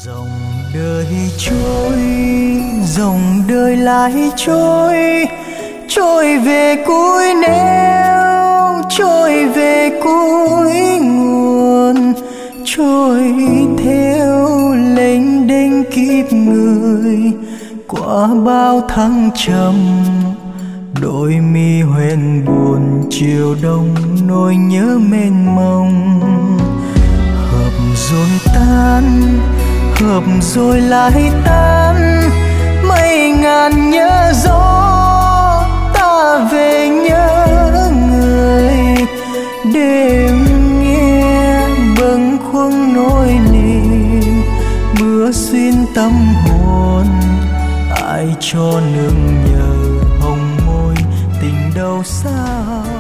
Dòng đời trôi, dòng đời lại trôi, trôi về cuối nẻo, trôi về cuối nguồn, trôi theo lênh đênh kiếp người qua bao thăng trầm. Đôi mi hoen buồn chiều đông, nỗi nhớ mênh mông. Hợp rồi tan, hợp rồi lại tan, mây ngàn nhớ gió ta về nhớ người. Đêm nghe bâng khuâng nỗi niềm, mưa xuyên tâm hồn. Ai cho nương nhờ hồng môi tình đâu xa.